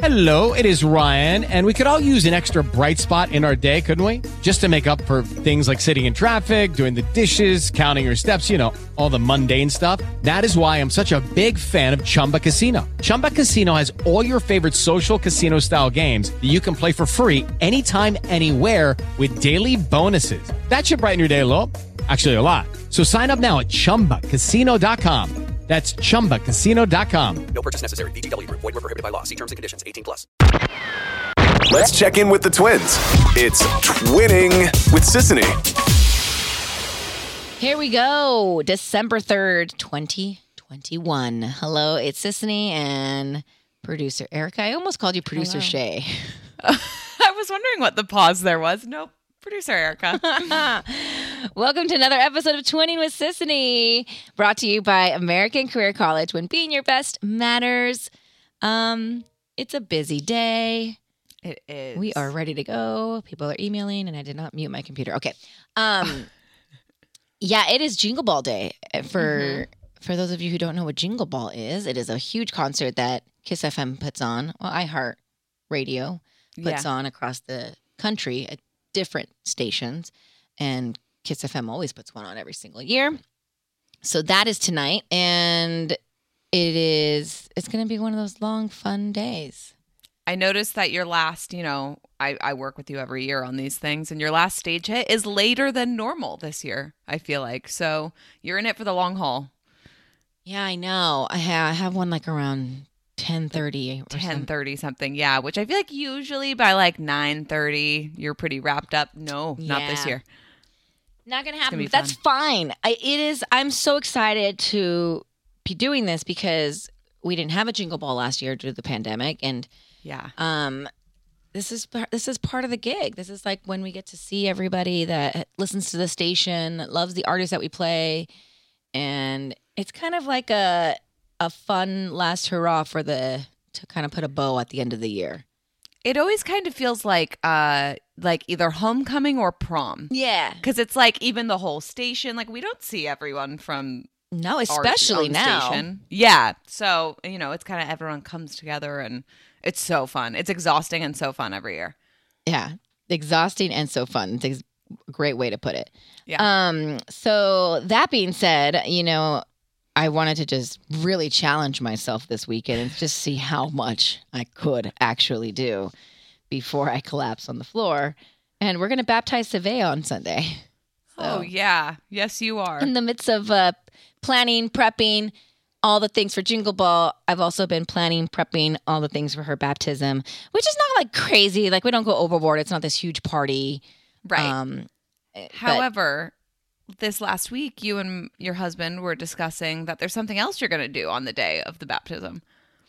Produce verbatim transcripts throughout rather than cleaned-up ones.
Hello, it is Ryan, and we could all use an extra bright spot in our day, couldn't we? Just to make up for things like sitting in traffic, doing the dishes, counting your steps, you know, all the mundane stuff. That is why I'm such a big fan of Chumba Casino. Chumba Casino has all your favorite social casino-style games that you can play for free anytime, anywhere with daily bonuses. That should brighten your day a little. Actually, a lot. So sign up now at chumba casino dot com. That's chumba casino dot com. No purchase necessary. V G W Group. Void where prohibited by law. See terms and conditions. eighteen plus. Let's check in with the twins. It's Twinning with Sissany. Here we go. December third, twenty twenty-one. Hello, it's Sissany and producer Erica. I almost called you producer Hello. Shay. I was wondering what the pause there was. Nope. Producer Erica. Welcome to another episode of Twinning with Sissany, brought to you by American Career College, when being your best matters. Um, it's a busy day. It is. We are ready to go. People are emailing, and I did not mute my computer. Okay. Um, yeah, it is Jingle Ball Day. For Mm-hmm. for those of you who don't know what Jingle Ball is, it is a huge concert that Kiss F M puts on. Well, iHeart Radio puts Yeah. on across the country at different stations, and Kiss F M always puts one on every single year. So that is tonight, and it is it's going to be one of those long, fun days. I noticed that your last, you know, I, I work with you every year on these things, and your last stage hit is later than normal this year, I feel like. So you're in it for the long haul. Yeah, I know. I have, I have one like around ten thirty. ten thirty something, yeah, which I feel like usually by like nine thirty, you're pretty wrapped up. No, not this Yeah. year. Not going to gonna happen. be But that's fun. fine. I, it is. I'm so excited to be doing this because we didn't have a Jingle Ball last year due to the pandemic, and Yeah. um, this is par- this is part of the gig. This is like when we get to see everybody that listens to the station, that loves the artists that we play, and it's kind of like a a fun last hurrah for the to kind of put a bow at the end of the year. It always kind of feels like uh like either homecoming or prom. Yeah. Because it's like even the whole station, like we don't see everyone from No, our especially own now. station. Yeah. So, you know, it's kind of everyone comes together and it's so fun. It's exhausting and so fun every year. Yeah, exhausting and so fun. It's a great way to put it. Yeah. Um. So that being said, you know, I wanted to just really challenge myself this weekend and just see how much I could actually do before I collapse on the floor. And we're going to baptize Savea on Sunday. Oh, yeah. Yes, you are. In the midst of uh, planning, prepping, all the things for Jingle Ball, I've also been planning, prepping all the things for her baptism, which is not like crazy. Like we don't go overboard. It's not this huge party. Right. Um, but- However, this last week, you and your husband were discussing that there's something else you're going to do on the day of the baptism.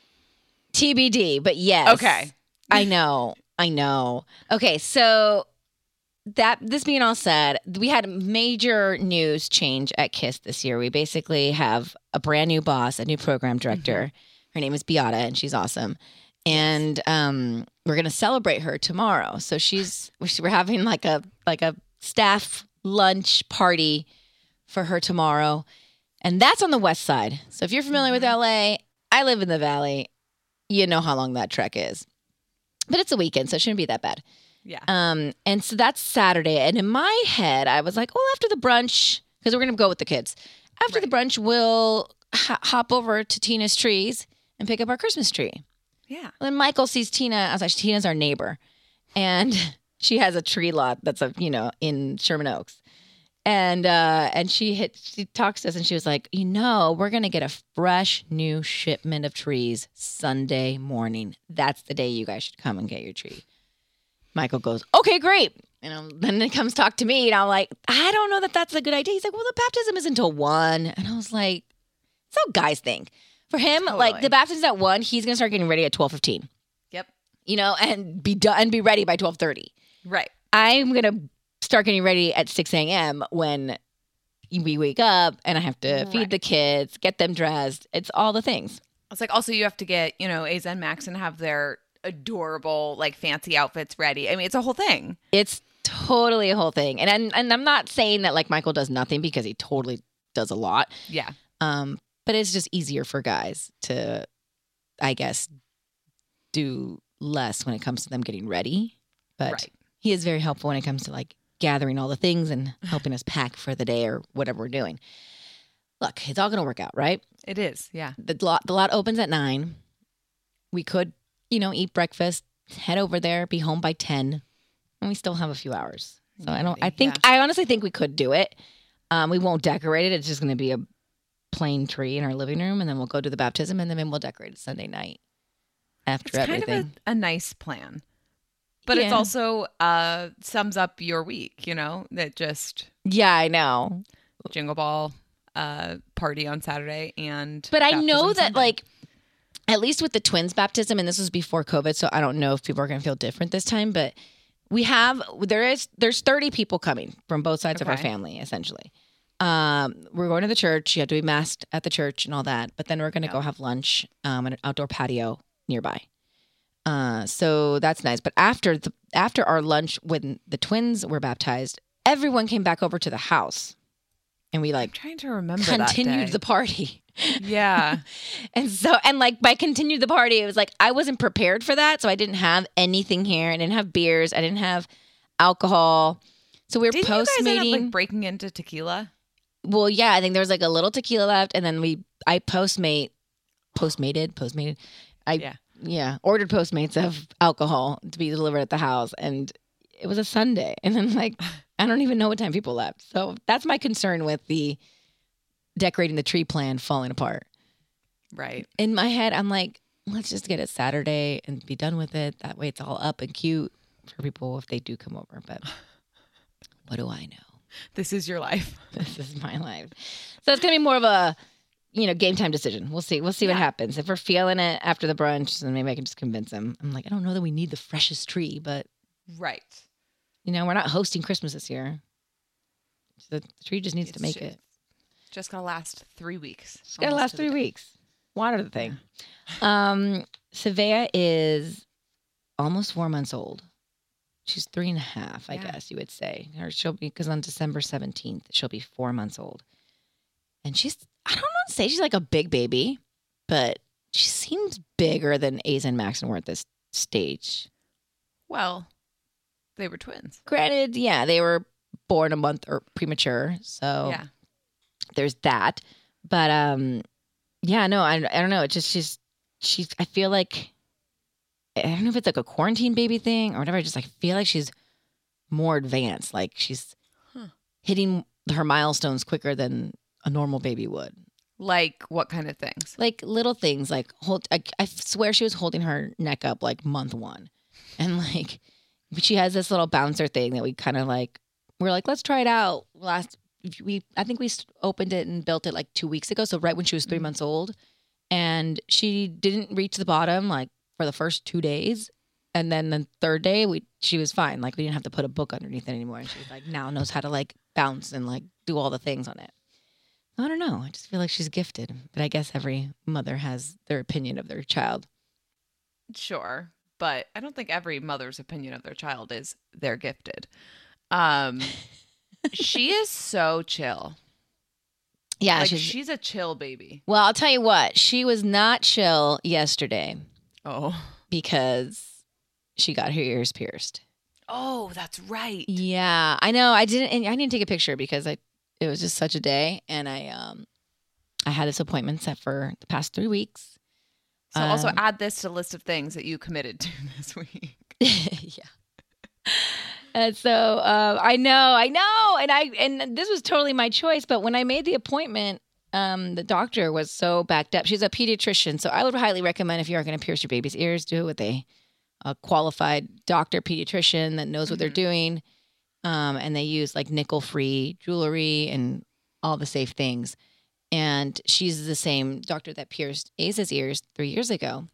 T B D, but yes. Okay. I know. I know. Okay, so that this being all said, we had major news change at KISS this year. We basically have a brand new boss, a new program director. Mm-hmm. Her name is Beata, and she's awesome. And um, we're gonna celebrate her tomorrow. So she's we're having like a like a staff lunch party for her tomorrow, and that's on the west side. So if you're familiar with L A, I live in the Valley. You know how long that trek is, but it's a weekend, so it shouldn't be that bad. Yeah. Um, and so that's Saturday. And in my head, I was like, well, after the brunch, because we're going to go with the kids. After the brunch, we'll h- hop over to Tina's trees and pick up our Christmas tree. Yeah. Then Michael sees Tina. I was like, Tina's our neighbor. And she has a tree lot that's, a, you know, in Sherman Oaks. And uh, and she hit, she talks to us and she was like, you know, we're going to get a fresh new shipment of trees Sunday morning. That's the day you guys should come and get your tree. Michael goes, okay, great. And um, then he comes talk to me, and I'm like, I don't know that that's a good idea. He's like, well, the baptism is until one. And I was like, that's how guys think. For him, like Totally. the baptism's at one, he's gonna start getting ready at twelve fifteen. Yep. You know, and be done and be ready by twelve thirty. Right. I'm gonna start getting ready at six a.m. when we wake up and I have to Right. feed the kids, get them dressed. It's all the things. It's like also you have to get, you know, Aza and Max and have their adorable, like fancy outfits ready. I mean, it's a whole thing. It's totally a whole thing. And and, and I'm not saying that like Michael does nothing, because he totally does a lot. Yeah. Um, but it's just easier for guys to, I guess, do less when it comes to them getting ready. But Right. he is very helpful when it comes to like gathering all the things and helping us pack for the day or whatever we're doing. Look, it's all going to work out, right? It is. Yeah. The lot, the lot opens at nine. We could, you know, eat breakfast, head over there, be home by ten, and we still have a few hours. So I don't, I think, Yeah. I honestly think we could do it. Um, we won't decorate it. It's just going to be a plain tree in our living room, and then we'll go to the baptism, and then maybe we'll decorate it Sunday night after It's kind everything. of a, a nice plan. But it's Yeah. also uh, sums up your week, you know, that just Yeah, I know. Jingle Ball uh, party on Saturday and But I baptism know that, Sunday. like, at least with the twins baptism, and this was before COVID, so I don't know if people are going to feel different this time, but we have, there is, there's thirty people coming from both sides of our Okay. family, essentially. Um, we're going to the church. You have to be masked at the church and all that, but then we're going to go have lunch um, at an outdoor patio nearby. Uh, so that's nice. But after the after our lunch, when the twins were baptized, everyone came back over to the house, and we I'm like trying to remember continued that the party. day. Yeah. And so, and like by continued the party, it was like I wasn't prepared for that, so I didn't have anything here. I didn't have beers. I didn't have alcohol. So we were Didn't you post guys end up meeting. like breaking into tequila? Well, yeah, I think there was like a little tequila left, and then we I postmate, postmated, postmated. I Yeah. yeah ordered Postmates of alcohol to be delivered at the house, and it was a Sunday, and then like I don't even know what time people left. So that's my concern with the decorating the tree plan falling apart. Right. In my head, I'm like, let's just get it Saturday and be done with it. That way, it's all up and cute for people if they do come over. But what do I know? This is your life. This is my life. So it's gonna be more of a, you know, game time decision. We'll see. We'll see what Yeah. happens. If we're feeling it after the brunch, then maybe I can just convince him. I'm like, I don't know that we need the freshest tree, but Right. you know, we're not hosting Christmas this year. So the tree just needs It's to make ju- it. Just gonna last three weeks. It's gotta Almost last to the three day. weeks. Water the thing. Um, Savea is almost four months old. She's three and a half, I Yeah. guess you would say. Or she'll be, because on December seventeenth, she'll be four months old. And she's, I don't want to say she's like a big baby, but she seems bigger than Aza and Maxon were at this stage. Well, they were twins. Granted, yeah, they were born a month or premature. So Yeah. there's that. But um, yeah, no, I, I don't know. It's just she's she's. I feel like I don't know if it's like a quarantine baby thing or whatever. I just like feel like she's more advanced. Like she's Huh. hitting her milestones quicker than a normal baby would. Like what kind of things? Like little things, like hold. I, I swear she was holding her neck up like month one, and like she has this little bouncer thing that we kind of like. We're like, let's try it out. Last we, I think we opened it and built it like two weeks ago. So right when she was three months old, and she didn't reach the bottom like for the first two days, and then the third day we she was fine. Like we didn't have to put a book underneath it anymore, and she was like now knows how to like bounce and like do all the things on it. I don't know. I just feel like she's gifted, but I guess every mother has their opinion of their child. Sure, but I don't think every mother's opinion of their child is they're gifted. Um, she is so chill. Yeah, Like she's, she's a chill baby. well, I'll tell you what. She was not chill yesterday Oh. because she got her ears pierced. Oh, that's right. Yeah, I know. I didn't. And I didn't take a picture because I. It was just such a day, and I um, I had this appointment set for the past three weeks. So also Um, add this to the list of things that you committed to this week. Yeah. And so uh, I know, I know, and I and this was totally my choice. But when I made the appointment, um, the doctor was so backed up. She's a pediatrician, so I would highly recommend if you are going to pierce your baby's ears, do it with a, a qualified doctor pediatrician that knows what they're Mhm. doing. Um, and they use like nickel-free jewelry and all the safe things. And she's the same doctor that pierced Aza's ears three years ago.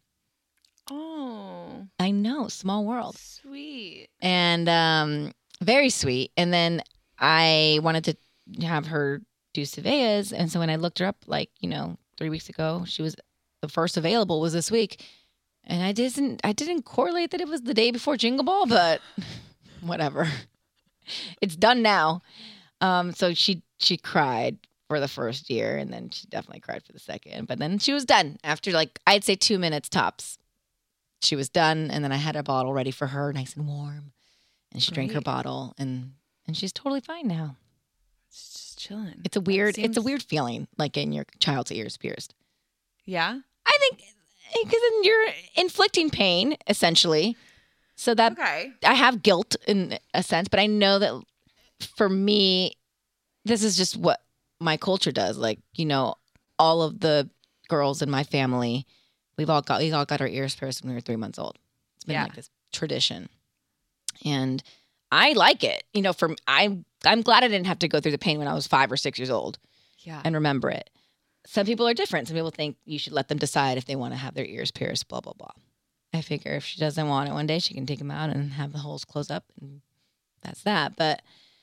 Oh, I know, small world. sweet. And um, very sweet. And then I wanted to have her do Savea's. And so when I looked her up, like, you know, three weeks ago, she was the first available was this week. And I didn't, I didn't correlate that it was the day before Jingle Ball, but whatever. It's done now. Um, so she, she cried for the first year, and then she definitely cried for the second, but then she was done after like, I'd say two minutes tops. she was done, and then I had a bottle ready for her, nice and warm, and she drank her Great. bottle, and and she's totally fine now. It's just chilling. It's a weird, seems- it's a weird feeling, like getting your child's ears pierced. Yeah. I think because then you're inflicting pain essentially, so that Okay. I have guilt in a sense, but I know that for me, this is just what my culture does. Like, you know, all of the girls in my family, we've all got we all got our ears pierced when we were three months old. It's been Yeah. like this tradition, and I like it. You know, for I'm I'm glad I didn't have to go through the pain when I was five or six years old Yeah. and remember it. Some people are different. Some people think you should let them decide if they want to have their ears pierced. Blah blah blah. I figure if she doesn't want it one day, she can take them out and have the holes close up, and that's that. But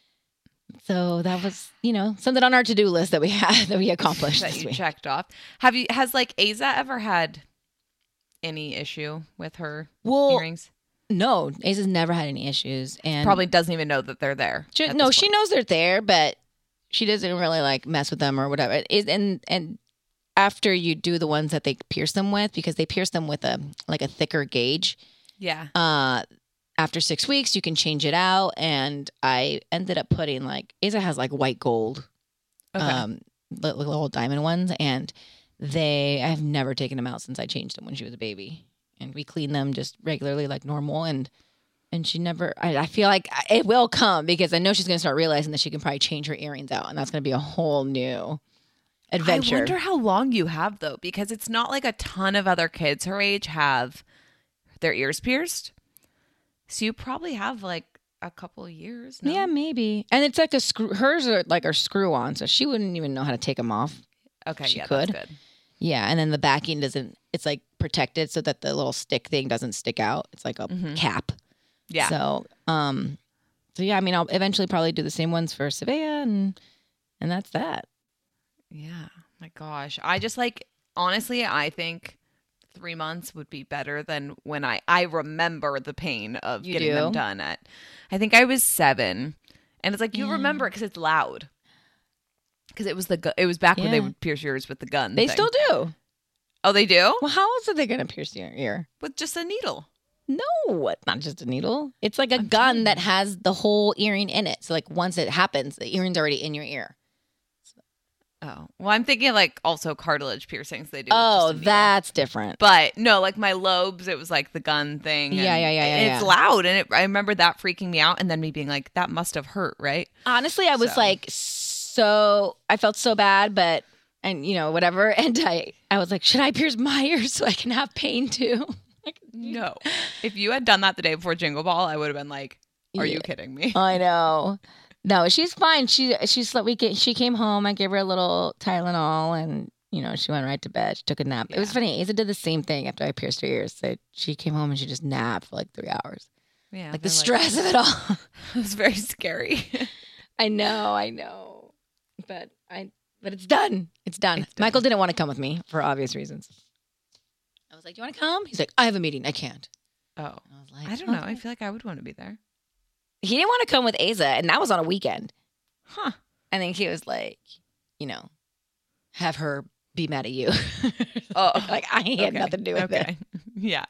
so that was, you know, something on our to do list that we had that we accomplished that this you week. checked off. Have you has like Aza ever had any issue with her Well, earrings? no, Aza's never had any issues, and Probably doesn't even know that they're there. She, at no, this she point. knows they're there, but she doesn't really like mess with them or whatever. It is, and and after you do the ones that they pierce them with, because they pierce them with a like a thicker gauge. Yeah. Uh, after six weeks, you can change it out, and I ended up putting like Aza has like white gold, Okay. um, li- little diamond ones, and they I've never taken them out since I changed them when she was a baby, and we clean them just regularly like normal, and. And she never, I, I feel like it will come because I know she's going to start realizing that she can probably change her earrings out. And that's going to be a whole new adventure. I wonder how long you have though, because it's not like a ton of other kids her age have their ears pierced. So you probably have like a couple of years. No? Yeah, maybe. And it's like a screw, hers are like are screw on. So she wouldn't even know how to take them off. Okay. She yeah, could. that's good. Yeah. And then the backing doesn't, it's like protected so that the little stick thing doesn't stick out. It's like a Mhm. cap. Yeah. So, um, so yeah, I mean, I'll eventually probably do the same ones for Savea, and, and that's that. Yeah. My gosh. I just like, honestly, I think three months would be better than when I, I remember the pain of You getting them do? done at, I think I was seven. And it's like, you Yeah. remember it because it's loud. Because it was the, gu- it was back when they Yeah. would pierce yours with the gun. They thing. still do. Oh, they do? Well, how else are they going to pierce your ear? With just a needle. No, it's not just a needle. It's like a I'm gun telling that you. has the whole earring in it. So like once it happens, the earring's already in your ear. Oh, well, I'm thinking like also cartilage piercings they do. with Oh, just a needle. that's different. But no, like my lobes, it was like the gun thing. Yeah, and yeah, yeah, yeah, and It's yeah. loud, and it, I remember that freaking me out, and then me being like, "That must have hurt, right?" Honestly, I was So. like, so I felt so bad, but and you know whatever, and I I was like, should I pierce my ears so I can have pain too? Like, No. If you had done that the day before Jingle Ball, I would have been like, "Are you Yeah. kidding me?" I know. No, she's fine. She she slept. We get, she came home. I gave her a little Tylenol, and you know she went right to bed. She took a nap. It was Yeah. funny. Asa did the same thing after I pierced her ears. So she came home and she just napped for like three hours. Yeah, Like the they're stress of it all. it was very scary. I know, I know, but I but it's done. It's done. It's done. Michael didn't want to come with me for obvious reasons. I was like, "Do you want to come?" He's like, "I have a meeting. I can't." Oh, I was like, I don't know. I "Okay." feel like I would want to be there. He didn't want to come with Asa, and that was on a weekend. Huh. I think he was like, you know, have her be mad at you. Oh, like I had okay. nothing to do with it. Okay. Yeah.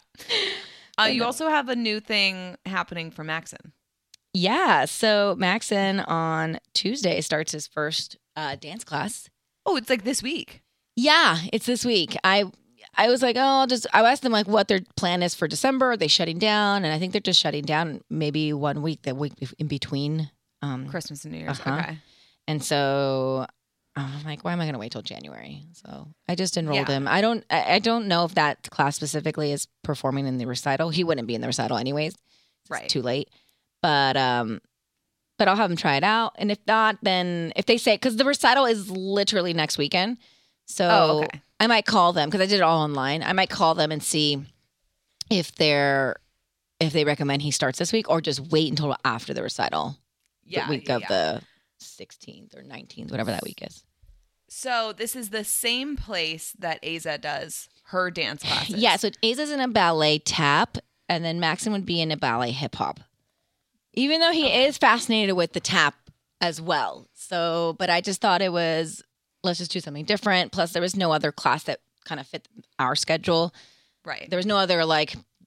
I Uh, you know. also have a new thing happening for Maxon. Yeah. So Maxon on Tuesday starts his first uh, dance class. Oh, it's like this week. Yeah, it's this week. I I was like, oh, I'll just I asked them like what their plan is for December. Are they shutting down? And I think they're just shutting down maybe one week, the week in between. Um, Christmas and New Year's. Uh-huh. Okay. And so I'm like, why am I going to wait till January? So I just enrolled Yeah. him. I don't, I, I don't know if that class specifically is performing in the recital. He wouldn't be in the recital anyways. It's Right. too late. But, um, but I'll have him try it out. And if not, then if they say, because the recital is literally next weekend. So Oh, okay. I might call them because I did it all online. I might call them and see if they're, if they recommend he starts this week or just wait until after the recital. Yeah. The week yeah, of yeah. the sixteenth or nineteenth, whatever that week is. So this is the same place that Aza does her dance classes. Yeah, so Aza's in a ballet tap, and then Maxon would be in a ballet hip hop. Even though he is fascinated with the tap as well. So, but I just thought it was, let's just do something different. Plus, there was no other class that kind of fit our schedule. Right. There was no other like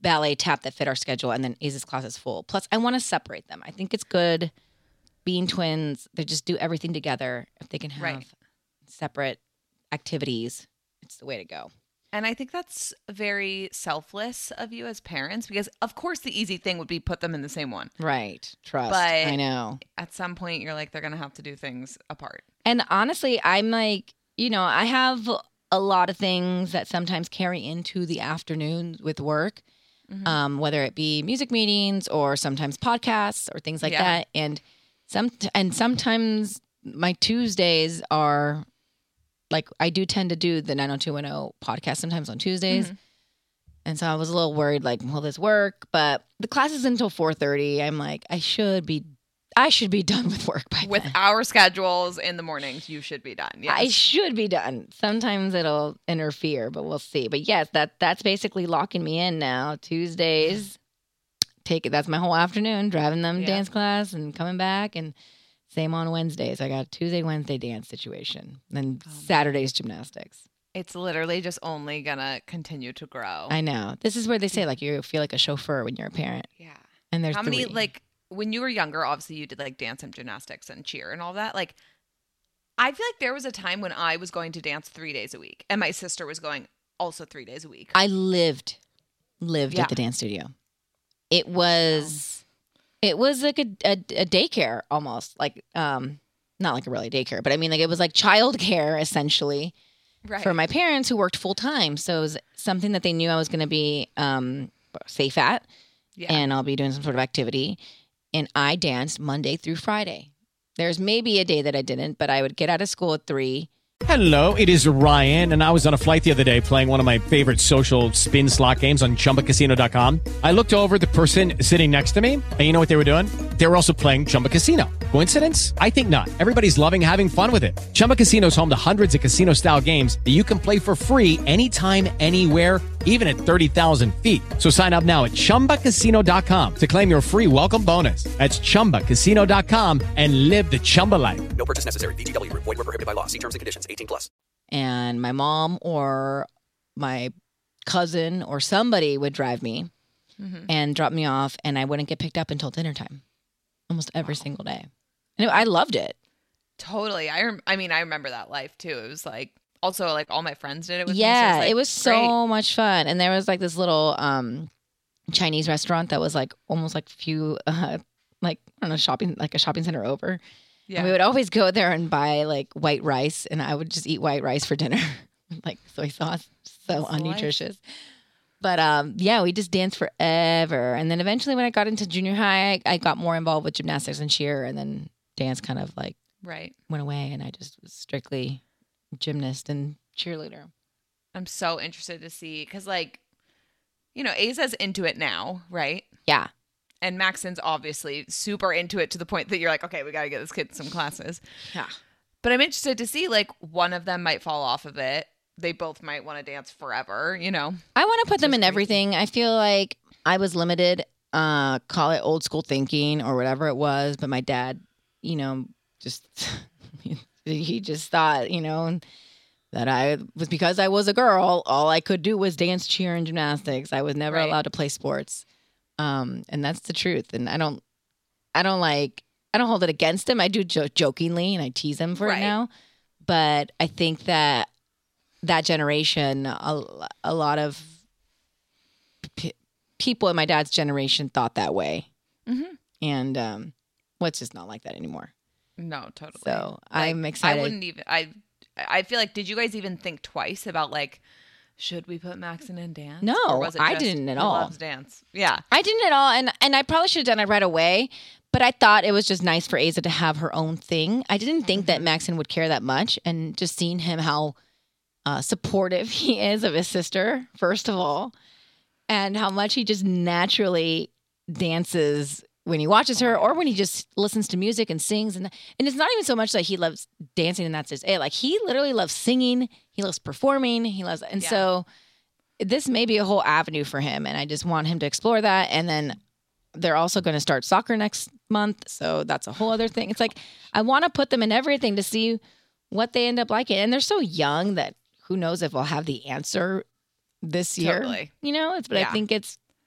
ballet tap that fit our schedule, and then Aza's class is full. Plus, I want to separate them. I think it's good being twins. They just do everything together. If they can have Right. separate activities, it's the way to go. And I think that's very selfless of you as parents because, of course, the easy thing would be put them in the same one. Right. Trust. But- I know. At some point, you're like, they're going to have to do things apart. And honestly, I'm like, you know, I have a lot of things that sometimes carry into the afternoon with work, Mhm. um, whether it be music meetings or sometimes podcasts or things like Yeah. that. And some and sometimes my Tuesdays are like I do tend to do the nine oh two one oh podcast sometimes on Tuesdays. Mhm. And so I was a little worried, like, will this work? But the class is until four thirty. I'm like, I should be, I should be done with work by With then. our schedules in the mornings, you should be done. Yes. I should be done. Sometimes it'll interfere, but we'll see. But yes, that that's basically locking me in now. Tuesdays, take it. That's my whole afternoon, driving them to Yeah. dance class and coming back. And same on Wednesdays. I got a Tuesday, Wednesday dance situation. Then Oh, man. Saturday's gymnastics. It's literally just only going to continue to grow. I know. This is where they say like you feel like a chauffeur when you're a parent. yeah. And there's How many, three. like, when you were younger, obviously you did like dance and gymnastics and cheer and all that. Like, I feel like there was a time when I was going to dance three days a week and my sister was going also three days a week. I lived lived Yeah. at the dance studio. It was it was like a, a, a daycare almost, like um not like a really daycare, but I mean like it was like childcare essentially right. for my parents who worked full time. So it was something that they knew I was going to be um safe at, yeah. and I'll be doing some sort of activity. And I danced Monday through Friday. There's maybe a day that I didn't, but I would get out of school at three. Hello, it is Ryan, and I was on a flight the other day playing one of my favorite social spin slot games on Chumba Casino dot com. I looked over at the person sitting next to me, and you know what they were doing? They were also playing Chumba Casino. Coincidence? I think not. Everybody's loving having fun with it. Chumba Casino is home to hundreds of casino-style games that you can play for free anytime, anywhere, even at thirty thousand feet. So sign up now at Chumba Casino dot com to claim your free welcome bonus. That's Chumba Casino dot com and live the Chumba life. No purchase necessary. V G W. Void where prohibited by law. See terms and conditions. eighteen plus. And my mom or my cousin or somebody would drive me Mhm. and drop me off, and I wouldn't get picked up until dinner time, almost every single day. And I loved it. Totally. I rem- I mean, I remember that life too. It was like also like all my friends did it with me. Yeah, So it was so so much fun. And there was like this little um, Chinese restaurant that was like almost like a few, uh, like I don't know, shopping like a shopping center over. Yeah. And we would always go there and buy like white rice, and I would just eat white rice for dinner, like soy sauce, so That's the life. unnutritious. But um, yeah, we just danced forever, and then eventually, when I got into junior high, I, I got more involved with gymnastics and cheer, and then dance kind of like Right. went away, and I just was strictly gymnast and cheerleader. I'm so interested to see because, like, you know, Aza's into it now, right? Yeah, And Maxon's obviously super into it to the point that you're like, okay, we got to get this kid some classes. yeah. But I'm interested to see, like, one of them might fall off of it. They both might want to dance forever, you know? I want to put them Just in crazy. everything. I feel like I was limited, uh, call it old school thinking or whatever it was, but my dad, you know, just he just thought, you know, that I was because I was a girl, all I could do was dance, cheer, and gymnastics. I was never Right. allowed to play sports. Um, and that's the truth. And I don't, I don't like, I don't hold it against him. I do jo- jokingly and I tease him for Right. it now. But I think that that generation, a, a lot of p- people in my dad's generation thought that way. Mm-hmm. And um, well, it's just not like that anymore. No, totally. So Like, I'm excited. I wouldn't even, I, I feel like, did you guys even think twice about, like, should we put Maxon in dance? No, Or was it I just, didn't at he all. loves dance. Yeah. I didn't at all, and and I probably should have done it right away. But I thought it was just nice for Aza to have her own thing. I didn't think that Maxon would care that much, and just seeing him how uh, supportive he is of his sister, first of all, and how much he just naturally dances when he watches her, or when he just listens to music and sings. And and it's not even so much that he loves dancing and that's just it. Like he literally loves singing. He loves performing. He loves, and Yeah. so this may be a whole avenue for him, and I just want him to explore that. And then they're also going to start soccer next month, so that's a whole other thing. It's like I want to put them in everything to see what they end up liking, and they're so young that who knows if I'll have the answer this year. Totally. You know, it's but I Yeah. think it's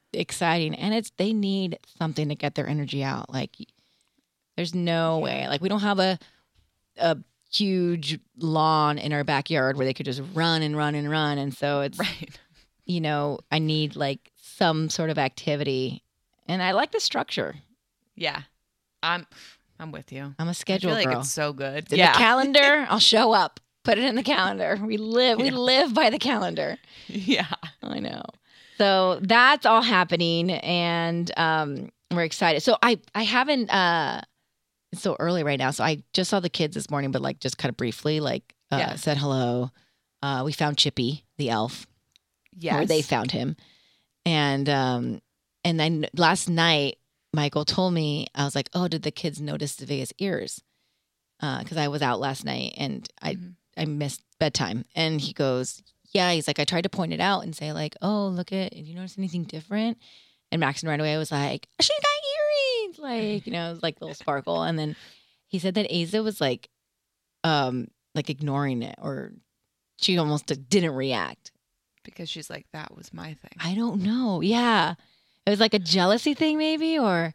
exciting. And it's they need something to get their energy out. Like, there's no way. Like, we don't have a a huge lawn in our backyard where they could just run and run and run. And so it's, Right. you know, I need like some sort of activity. And I like the structure. Yeah. I'm I'm with you. I'm a schedule I feel like girl. it's so good. It's in yeah. the calendar, I'll show up. Put it in the calendar. We live. We Yeah. live by the calendar. yeah. I know. So that's all happening, and um, we're excited. So I I haven't. Uh, it's so early right now. So I just saw the kids this morning, but like just kind of briefly, like uh, Yeah. said hello. Uh, we found Chippy, the elf, Yes. or they found him, and um, and then last night Michael told me, I was like, oh, did the kids notice Vivia's ears? Because I was out last night and I Mhm. I missed bedtime, and he goes, yeah. He's like, I tried to point it out and say like, oh, look at, did you notice anything different? And Maxon right away was like, she got earrings, like, you know, it was like little sparkle. And then he said that Aza was like, um, like ignoring it, or she almost didn't react. Because she's like, that was my thing. I don't know. Yeah. It was like a jealousy thing maybe, or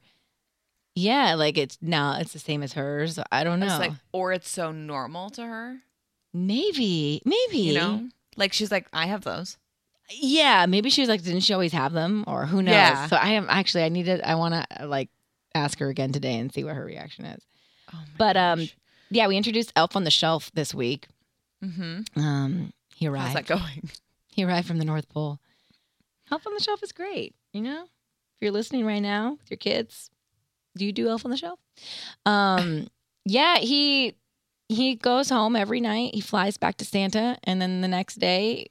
yeah, like it's now it's the same as hers. I don't know. It's like, or it's so normal to her, maybe, maybe, you know? Like she's like, I have those. yeah, maybe she was like, didn't she always have them, or who knows? Yeah. So I am actually, I needed, I want to like ask her again today and see what her reaction is. Oh my But um, gosh. yeah, we introduced Elf on the Shelf this week. Mm-hmm. Um, he How's arrived. that going? He arrived from the North Pole. Elf on the Shelf is great. You know, if you're listening right now with your kids, do you do Elf on the Shelf? Um, yeah, he he goes home every night. He flies back to Santa, and then the next day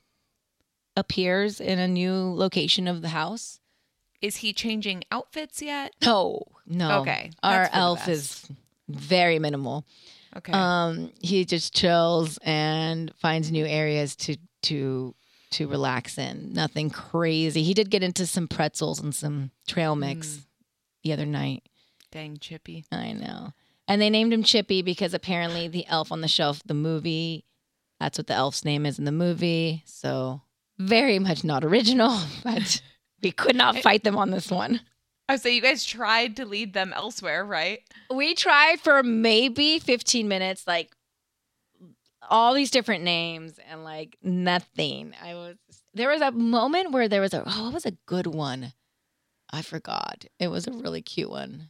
appears in a new location of the house. Is he changing outfits yet? No, no. Okay, Our that's for the elf best. is very minimal. Okay. Um, he just chills and finds new areas to to to relax in. Nothing crazy. He did get into some pretzels and some trail mix Mm. the other night. Dang Chippy. I know. And they named him Chippy because apparently the Elf on the Shelf, the movie, that's what the elf's name is in the movie. So very much not original, but we could not fight them on this one. Oh, so you guys tried to lead them elsewhere, right? We tried for maybe fifteen minutes, like all these different names and like nothing. I was, there was a moment where there was a, oh, what was a good one? I forgot. It was a really cute one.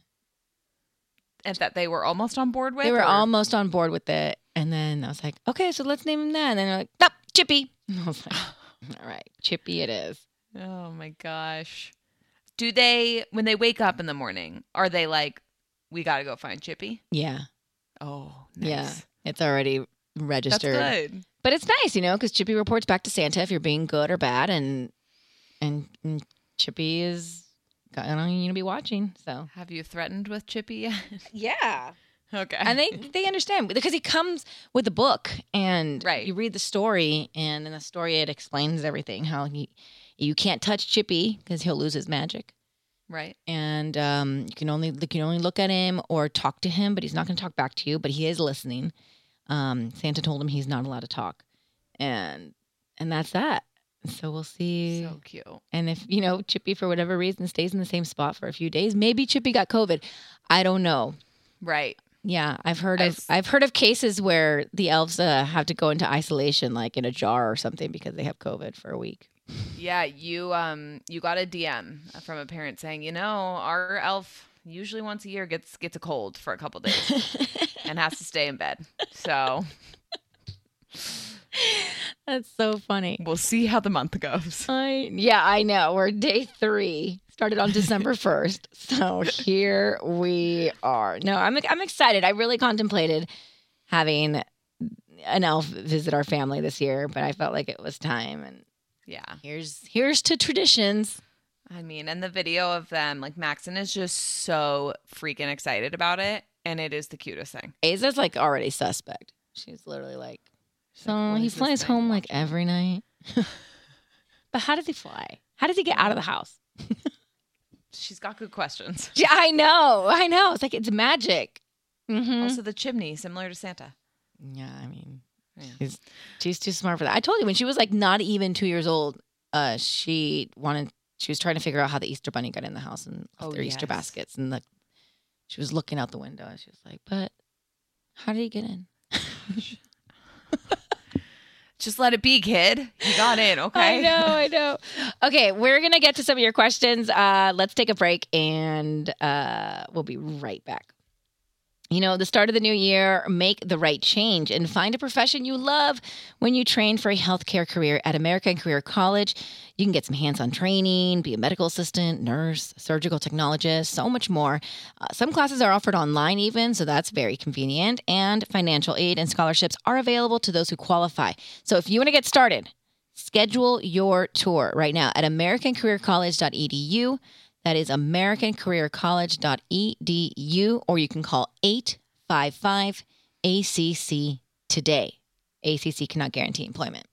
And that they were almost on board with? They were or- almost on board with it. And then I was like, okay, so let's name him that. And then they're like, nope, Chippy. And I was like, all right, Chippy it is. Oh my gosh. Do they, when they wake up in the morning, are they like, we got to go find Chippy? Yeah. Oh, nice. Yeah. It's already That's registered. good. But it's nice, you know, because Chippy reports back to Santa if you're being good or bad. And, and, and Chippy is going to be watching. So, Have you threatened with Chippy yet? yeah. Okay. And they, they understand because he comes with a book and Right. you read the story, and in the story it explains everything, how he you can't touch Chippy because he'll lose his magic, Right. and um, you can only you can only look at him or talk to him, but he's not going to talk back to you, but he is listening. Um, Santa told him he's not allowed to talk, and and that's that. So we'll see. So cute. And if, you know, Chippy for whatever reason stays in the same spot for a few days, maybe Chippy got COVID. I don't know. Right. Yeah, I've heard of I've- I've heard of cases where the elves uh, have to go into isolation, like in a jar or something, because they have COVID for a week. Yeah, you um you got a D M from a parent saying, you know, our elf usually once a year gets gets a cold for a couple days and has to stay in bed. So That's so funny. we'll see how the month goes. I yeah, I know. We're day three. Started on December first, so here we are. No, I'm I'm excited. I really contemplated having an elf visit our family this year, but I felt like it was time. And Yeah. here's here's to traditions. I mean, and the video of them, like Maxon is just so freaking excited about it, and it is the cutest thing. Aza's like already suspect. She's literally like, She's so like, "What he is this flies thing home like watching?" every night. But how does he fly? How does he get out of the house? She's got good questions. Yeah, I know. I know. It's like it's magic. Mm-hmm. Also, the chimney, similar to Santa. Yeah, I mean, Yeah. she's she's too smart for that. I told you when she was like not even two years old, uh, she wanted she was trying to figure out how the Easter Bunny got in the house and left Oh, their Easter yes. baskets. And the, she was looking out the window and she was like, but how did he get in? Just let it be, kid. You got in, okay? I know, I know. Okay, we're going to get to some of your questions. Uh, let's take a break and uh, we'll be right back. You know, the start of the new year, make the right change and find a profession you love when you train for a healthcare career at American Career College. You can get some hands-on training, be a medical assistant, nurse, surgical technologist, so much more. Uh, some classes are offered online even, so that's very convenient. And financial aid and scholarships are available to those who qualify. So if you want to get started, schedule your tour right now at american career college dot e d u. That is american career college dot e d u, or you can call eight five five A C C today. A C C cannot guarantee employment.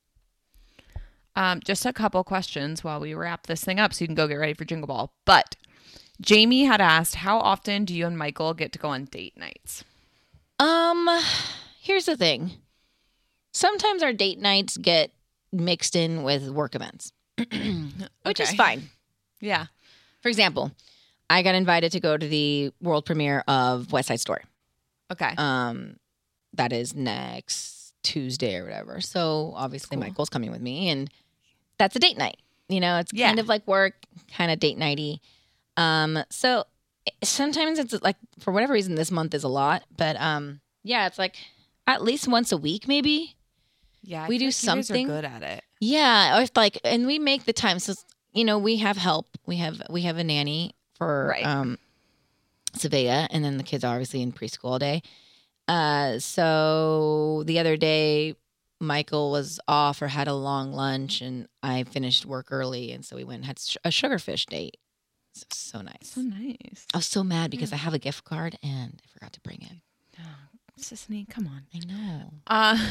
Um, just a couple questions while we wrap this thing up so you can go get ready for Jingle Ball. But Jamie had asked, how often do you and Michael get to go on date nights? Um, here's the thing. Sometimes our date nights get mixed in with work events, which is Okay. fine. Yeah. For example, I got invited to go to the world premiere of West Side Story. Okay. Um, that is next Tuesday or whatever. So obviously Cool. Michael's coming with me, and that's a date night. You know, it's Yeah. kind of like work, kind of date nighty. Um, so sometimes it's like, for whatever reason, this month is a lot, but um, yeah, it's like at least once a week, maybe. yeah. I we feel do like you guys something. are good at it. Yeah, or if like, and we make the time. So you know, we have help. We have we have a nanny for Right. um, Savea, and then the kids are obviously in preschool all day. Uh, so the other day, Michael was off or had a long lunch, and I finished work early, and so we went and had sh- a sugarfish date. So, so nice. So nice. I was so mad because I have a gift card and I forgot to bring it. Sissany, come on. I know. Uh,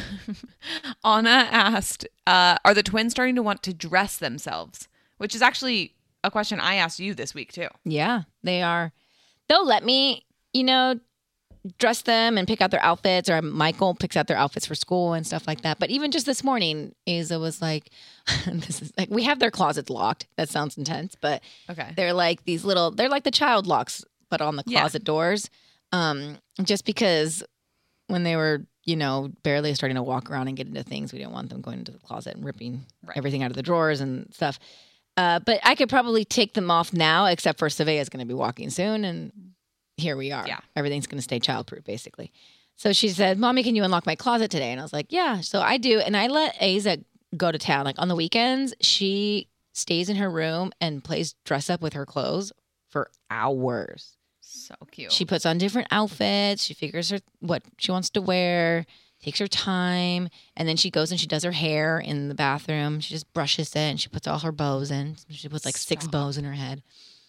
Anna asked, uh, are the twins starting to want to dress themselves? Which is actually a question I asked you this week, too. Yeah, they are. They'll let me, you know, dress them and pick out their outfits, or Michael picks out their outfits for school and stuff like that. But even just this morning, Asa was like, this is like, we have their closets locked. That sounds intense, but Okay. they're like these little, they're like the child locks, but on the Yeah. closet doors. Um, just because when they were, you know, barely starting to walk around and get into things, we didn't want them going into the closet and ripping Right. everything out of the drawers and stuff. Uh, but I could probably take them off now, except for Savea's going to be walking soon, and here we are. Yeah. Everything's going to stay childproof, basically. So she said, Mommy, can you unlock my closet today? And I was like, yeah. So I do. And I let Asa go to town. Like on the weekends, she stays in her room and plays dress up with her clothes for hours. So cute. She puts on different outfits. She figures her what she wants to wear, takes her time, and then she goes and she does her hair in the bathroom. She just brushes it and she puts all her bows in. She puts like six Stop. bows in her head.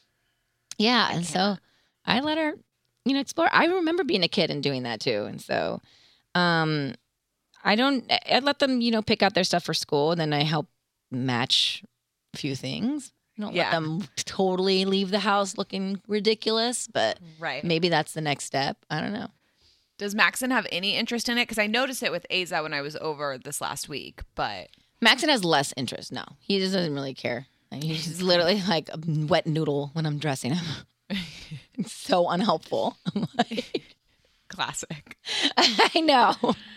Yeah, and so can't. I let her, you know, explore. I remember being a kid and doing that too, and so um, I don't. I let them, you know, pick out their stuff for school, and then I help match a few things. I don't Yeah. let them totally leave the house looking ridiculous, but Right. maybe that's the next step. I don't know. Does Maxon have any interest in it? Because I noticed it with Asa when I was over this last week, but Maxon has less interest. No, he just doesn't really care. Like, he's literally like a wet noodle when I'm dressing him. It's so unhelpful. I'm like, classic. I know.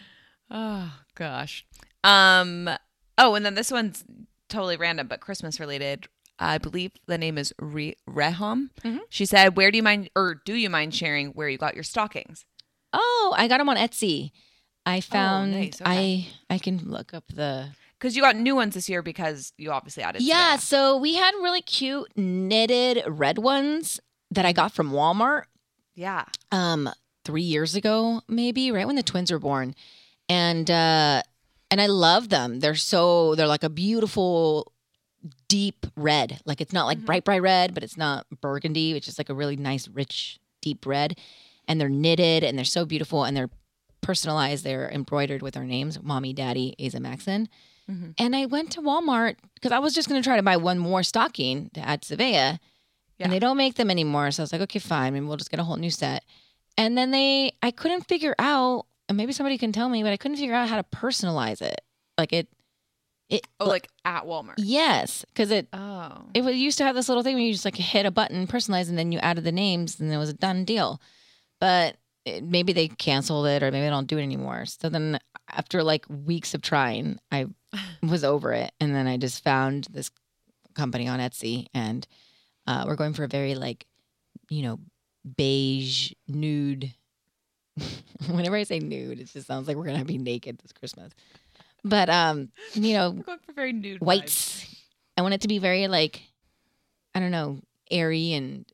Oh gosh. Um. Oh, and then this one's totally random, but Christmas related. I believe the name is Re- Reham. Mhm. She said, "Where do you mind, or do you mind sharing where you got your stockings?" Oh, I got him on Etsy. I found nice. Okay. I I can look up the Because you got new ones this year because you obviously added. yeah. Savannah. So we had really cute knitted red ones that I got from Walmart. Yeah. um three years ago, maybe right when the twins were born, and uh and I love them. They're so they're like a beautiful deep red. Like it's not like Mhm. bright bright red, but it's not burgundy. It's just like a really nice rich deep red, and they're knitted and they're so beautiful and they're personalized. They're embroidered with our names, Mommy, Daddy, Asa, Maxon. Mhm. And I went to Walmart because I was just going to try to buy one more stocking to add Savea. Yeah. And they don't make them anymore. So I was like, okay, fine. Maybe we'll just get a whole new set. And then they, I couldn't figure out, and maybe somebody can tell me, but I couldn't figure out how to personalize it. Like it, It, Oh, like at Walmart. yes, because it Oh. it was, used to have this little thing where you just like hit a button, personalize, and then you added the names, and it was a done deal. But it, maybe they canceled it, or maybe they don't do it anymore. So then, after like weeks of trying, I was over it, and then I just found this company on Etsy, and uh, we're going for a very like, you know, beige nude. Whenever I say nude, it just sounds like we're gonna be naked this Christmas. But um, you know, We're going for very nude vibes. whites. I want it to be very like, I don't know, airy and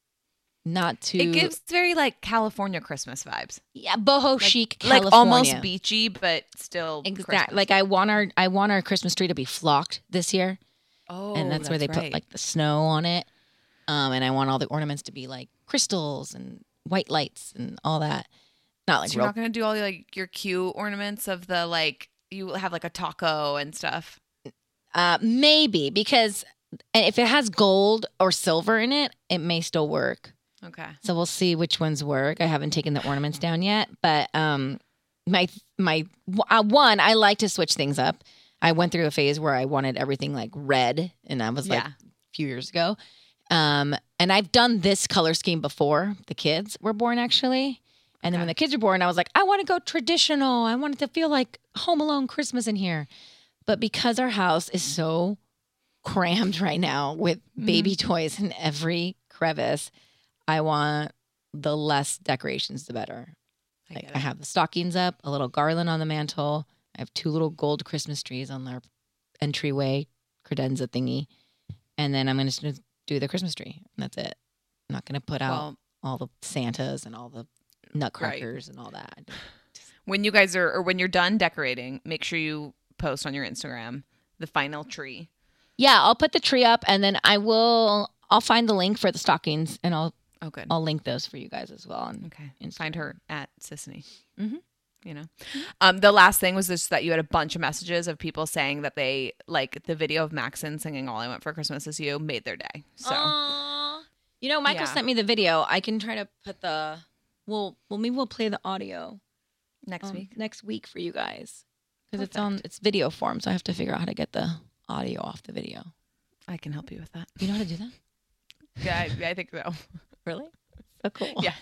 not too. It gives very like California Christmas vibes. yeah, boho Like, chic, like California. almost beachy, but still Exactly. Christmas. Like I want our I want our Christmas tree to be flocked this year, Oh, and that's, where they right. put like the snow on it. Um, and I want all the ornaments to be like crystals and white lights and all that. Not like So you're real. not gonna do all the, like your cute ornaments of the like you have like a taco and stuff. Uh, maybe because and if it has gold or silver in it, it may still work. Okay. So we'll see which ones work. I haven't taken the ornaments down yet, but um, my my uh, one I like to switch things up. I went through a phase where I wanted everything like red, and that was like Yeah. a few years ago. Um, and I've done this color scheme before the kids were born, actually. And then when the kids were born, I was like, I want to go traditional. I want it to feel like Home Alone Christmas in here. But because our house is so crammed right now with baby toys in every crevice, I want the less decorations, the better. I Like get I it. have the stockings up, a little garland on the mantle. I have two little gold Christmas trees on their entryway credenza thingy. And then I'm going to do the Christmas tree. And that's it. I'm not going to put out Well, all the Santas and all the nutcrackers and all that. when you guys are or when you're done decorating, make sure you post on your Instagram the final tree. Yeah, I'll put the tree up, and then I will. I'll find the link for the stockings, and I'll Oh, good. I'll link those for you guys as well. And Okay. Instagram. Find her at Sissany. Mhm. You know, um, the last thing was just that you had a bunch of messages of people saying that they like the video of Maxon singing "All I Want for Christmas Is You" made their day. So Aw. You know, Michael Yeah. sent me the video. I can try to put the. Well, well, maybe we'll play the audio next um, week, next week for you guys because it's on it's video form. So I have to figure out how to get the audio off the video. I can help you with that. You know how to do that? Yeah, I, I think so. Really? So cool. Yeah,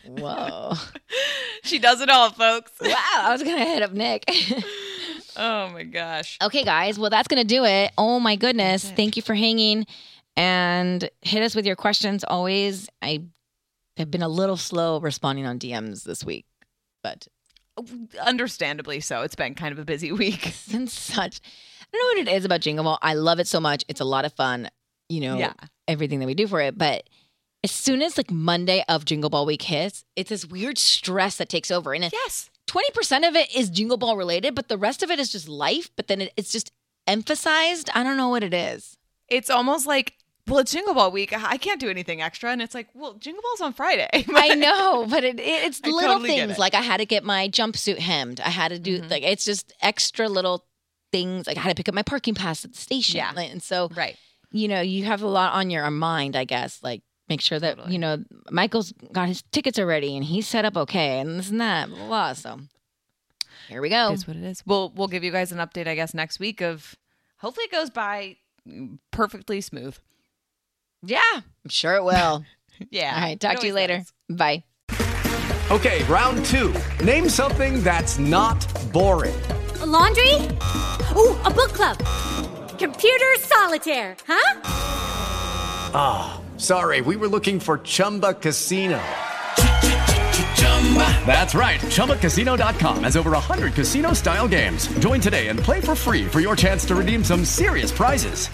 Whoa. she does it all, folks. Wow. I was gonna hit up Nick. Oh my gosh. Okay, guys. Well, that's going to do it. Oh, my goodness. That's it. Thank you for hanging. And hit us with your questions always. I have been a little slow responding on D Ms this week, but Understandably so. It's been kind of a busy week. it's been such. I don't know what it is about Jingle Ball. I love it so much. It's a lot of fun, you know, Yeah. everything that we do for it. But as soon as like Monday of Jingle Ball week hits, it's this weird stress that takes over. And it, Yes. twenty percent of it is Jingle Ball related, but the rest of it is just life. But then it, it's just emphasized. I don't know what it is. It's almost like, well, it's Jingle Ball week. I can't do anything extra. And it's like, well, Jingle Ball's on Friday. I know, but it, it it's I little totally get things. it. Like I had to get my jumpsuit hemmed. I had to do like it's just extra little things. Like I had to pick up my parking pass at the station. Yeah. Like, and so Right. you know, you have a lot on your mind, I guess. Like make sure that Totally. you know Michael's got his tickets already and he's set up okay and this and that. Blah, blah, blah. So here we go. It is what it is. We'll we'll give you guys an update, I guess, next week of hopefully it goes by perfectly smooth. Yeah, I'm sure it will. Yeah. All right, talk It to you always later. does. Bye. Okay, round two. Name something that's not boring. A laundry? Ooh, a book club. Computer solitaire, huh? Ah, sorry, we were looking for Chumba Casino. That's right. Chumba Casino dot com has over one hundred casino-style games. Join today and play for free for your chance to redeem some serious prizes.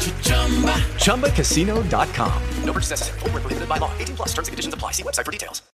Chumba Casino dot com. No purchase necessary. Void where prohibited by law. eighteen plus terms and conditions apply. See website for details.